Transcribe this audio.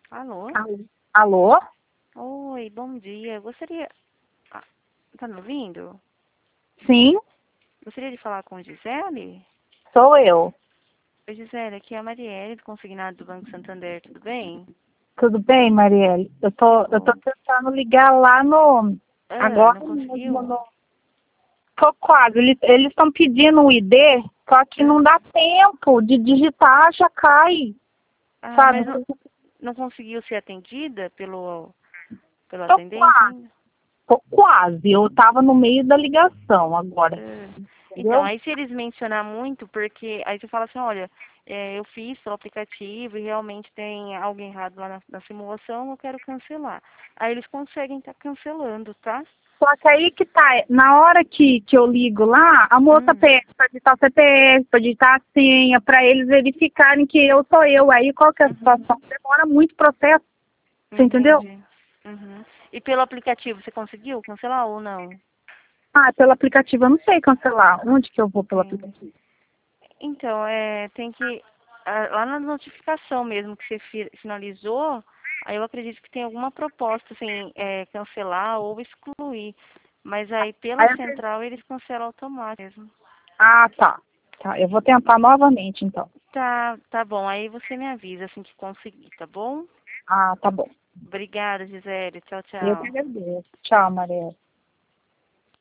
Alô? Alô? Oi, bom dia. Eu gostaria... Ah, tá me ouvindo? Sim, Gostaria de falar com Gisele? sou eu. Oi, Gisele, aqui é a Marielle, do consignado do Banco Santander, tudo bem? Tudo bem, Marielle? Que Eu tô bom. tentando ligar lá no... Ah, Agora não mesmo conseguiu? no... Tô quase. Eles estão pedindo um ID, só que não Ah, dá tempo de digitar, já cai, sabe? mas não conseguiu ser atendida pelo Tô atendente quase, ainda? tô quase. Eu tava no meio da ligação agora, Ah, então, entendeu? aí se eles mencionar muito, porque aí você fala assim, olha, eu fiz pelo aplicativo e realmente tem algo errado lá na simulação, eu quero cancelar. Aí eles conseguem estar cancelando, tá? Só que aí que tá, na hora que eu ligo lá, a moça Hum, pede pra digitar o CPF, pra digitar a senha, pra eles verificarem que eu sou eu. Aí qual que é a uhum, situação? Demora muito o processo, você entendeu? entendi. Uhum. E pelo aplicativo, você conseguiu cancelar ou não? Ah, pelo aplicativo eu não sei cancelar. Onde que eu vou pelo Entendi. aplicativo? Então, tem que, lá na notificação mesmo que você finalizou, aí eu acredito que tem alguma proposta, assim, cancelar ou excluir. Mas aí pela Aí eu... central eles cancelam automático mesmo. Ah, tá. Tá, eu vou tentar novamente, então. Tá bom. Aí você me avisa assim que conseguir, tá bom? Ah, tá bom. Obrigada, Gisele. Tchau, Eu que tchau. agradeço. Tchau, Maria.